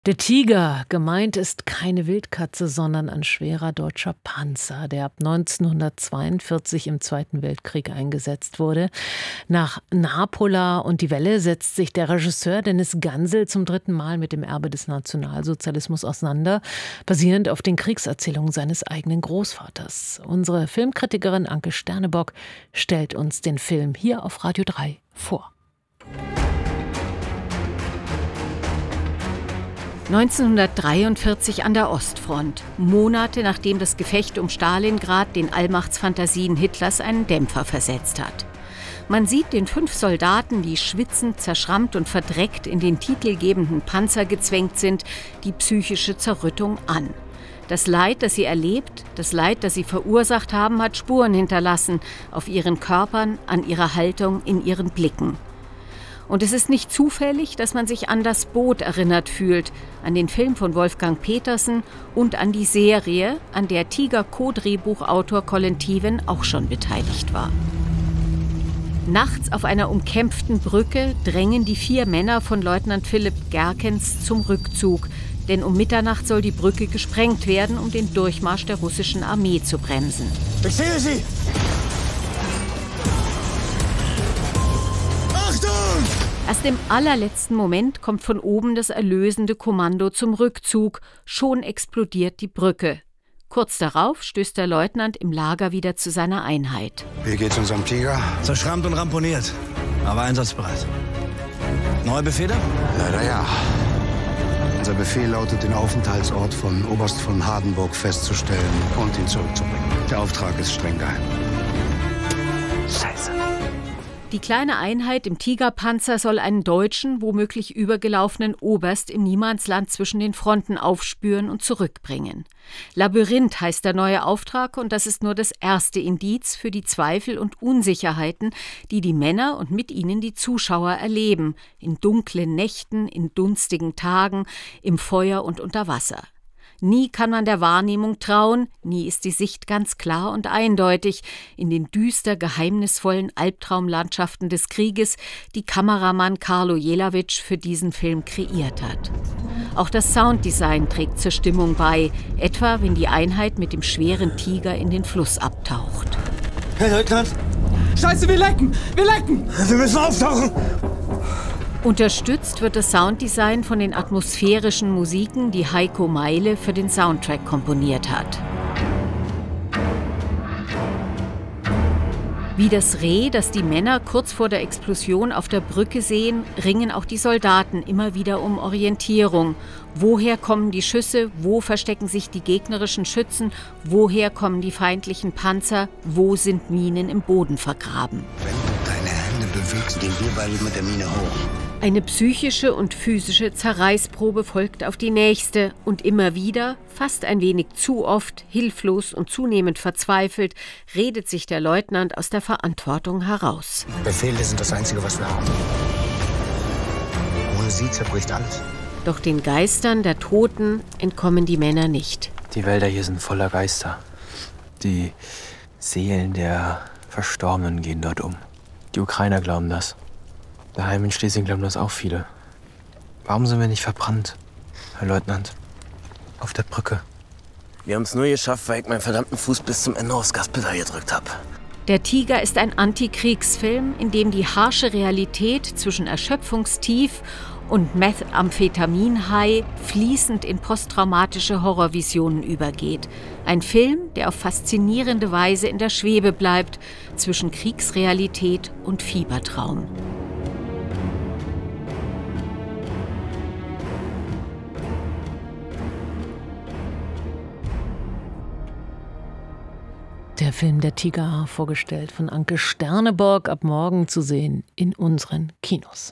Der Tiger, gemeint ist keine Wildkatze, sondern ein schwerer deutscher Panzer, der ab 1942 im Zweiten Weltkrieg eingesetzt wurde. Nach Napola und Die Welle setzt sich der Regisseur Dennis Gansel zum 3. Mal mit dem Erbe des Nationalsozialismus auseinander, basierend auf den Kriegserzählungen seines eigenen Großvaters. Unsere Filmkritikerin Anke Sternebock stellt uns den Film hier auf Radio 3 vor. 1943 an der Ostfront, Monate nachdem das Gefecht um Stalingrad den Allmachtsfantasien Hitlers einen Dämpfer versetzt hat. Man sieht den 5 Soldaten, die schwitzend, zerschrammt und verdreckt in den titelgebenden Panzer gezwängt sind, die psychische Zerrüttung an. Das Leid, das sie erlebt, das Leid, das sie verursacht haben, hat Spuren hinterlassen auf ihren Körpern, an ihrer Haltung, in ihren Blicken. Und es ist nicht zufällig, dass man sich an Das Boot erinnert fühlt, an den Film von Wolfgang Petersen und an die Serie, an der Tiger-Co-Drehbuchautor Colin Teven auch schon beteiligt war. Nachts auf einer umkämpften Brücke drängen die 4 Männer von Leutnant Philipp Gerkens zum Rückzug, denn um Mitternacht soll die Brücke gesprengt werden, um den Durchmarsch der russischen Armee zu bremsen. Ich sehe Sie! Erst im allerletzten Moment kommt von oben das erlösende Kommando zum Rückzug. Schon explodiert die Brücke. Kurz darauf stößt der Leutnant im Lager wieder zu seiner Einheit. Wie geht's unserem Tiger? Zerschrammt und ramponiert, aber einsatzbereit. Neue Befehle? Leider ja. Unser Befehl lautet, den Aufenthaltsort von Oberst von Hardenburg festzustellen und ihn zurückzubringen. Der Auftrag ist streng geheim. Scheiße. Die kleine Einheit im Tigerpanzer soll einen deutschen, womöglich übergelaufenen Oberst im Niemandsland zwischen den Fronten aufspüren und zurückbringen. Labyrinth heißt der neue Auftrag und das ist nur das erste Indiz für die Zweifel und Unsicherheiten, die die Männer und mit ihnen die Zuschauer erleben, in dunklen Nächten, in dunstigen Tagen, im Feuer und unter Wasser. Nie kann man der Wahrnehmung trauen, nie ist die Sicht ganz klar und eindeutig in den düster geheimnisvollen Albtraumlandschaften des Krieges, die Kameramann Karlo Jelavic für diesen Film kreiert hat. Auch das Sounddesign trägt zur Stimmung bei, etwa wenn die Einheit mit dem schweren Tiger in den Fluss abtaucht. Herr Leutnant! Scheiße, wir lecken! Wir lecken! Wir müssen auftauchen! Unterstützt wird das Sounddesign von den atmosphärischen Musiken, die Heiko Meile für den Soundtrack komponiert hat. Wie das Reh, das die Männer kurz vor der Explosion auf der Brücke sehen, ringen auch die Soldaten immer wieder um Orientierung. Woher kommen die Schüsse? Wo verstecken sich die gegnerischen Schützen? Woher kommen die feindlichen Panzer? Wo sind Minen im Boden vergraben? Wenn du deine Hände bewegst, gehen wir beide mit der Mine hoch. Eine psychische und physische Zerreißprobe folgt auf die nächste und immer wieder, fast ein wenig zu oft, hilflos und zunehmend verzweifelt, redet sich der Leutnant aus der Verantwortung heraus. Befehle sind das Einzige, was wir haben. Ohne sie zerbricht alles. Doch den Geistern der Toten entkommen die Männer nicht. Die Wälder hier sind voller Geister. Die Seelen der Verstorbenen gehen dort um. Die Ukrainer glauben das. Daheim in Schlesien glauben das auch viele. Warum sind wir nicht verbrannt, Herr Leutnant? Auf der Brücke. Wir haben es nur geschafft, weil ich meinen verdammten Fuß bis zum Ende aufs Gaspedal gedrückt habe. Der Tiger ist ein Antikriegsfilm, in dem die harsche Realität zwischen Erschöpfungstief und Methamphetamin-High fließend in posttraumatische Horrorvisionen übergeht. Ein Film, der auf faszinierende Weise in der Schwebe bleibt zwischen Kriegsrealität und Fiebertraum. Der Film Der Tiger, vorgestellt von Anke Sternebock, ab morgen zu sehen in unseren Kinos.